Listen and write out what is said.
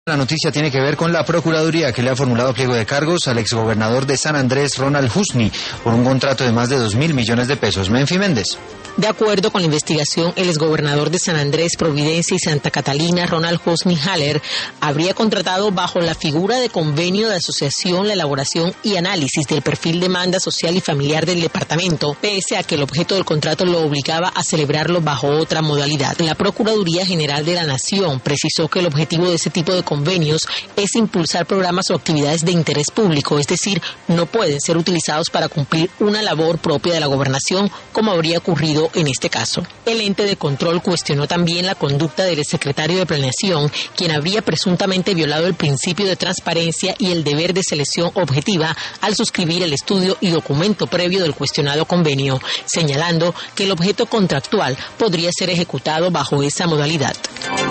La noticia tiene que ver con la Procuraduría que le ha formulado pliego de cargos al exgobernador de San Andrés, Ronald Husny, por un contrato de más de 2.000 millones de pesos. Menfi Méndez. De acuerdo con la investigación, el exgobernador de San Andrés, Providencia y Santa Catalina, Ronald Husny Haller, habría contratado bajo la figura de convenio de asociación la elaboración y análisis del perfil de demanda social y familiar del departamento, pese a que el objeto del contrato lo obligaba a celebrarlo bajo otra modalidad. La Procuraduría General de la Nación precisó que el objetivo de ese tipo de convenios es impulsar programas o actividades de interés público, es decir, no pueden ser utilizados para cumplir una labor propia de la gobernación, como habría ocurrido en este caso. El ente de control cuestionó también la conducta del secretario de Planeación, quien habría presuntamente violado el principio de transparencia y el deber de selección objetiva al suscribir el estudio y documento previo del cuestionado convenio, señalando que el objeto contractual podría ser ejecutado bajo esa modalidad.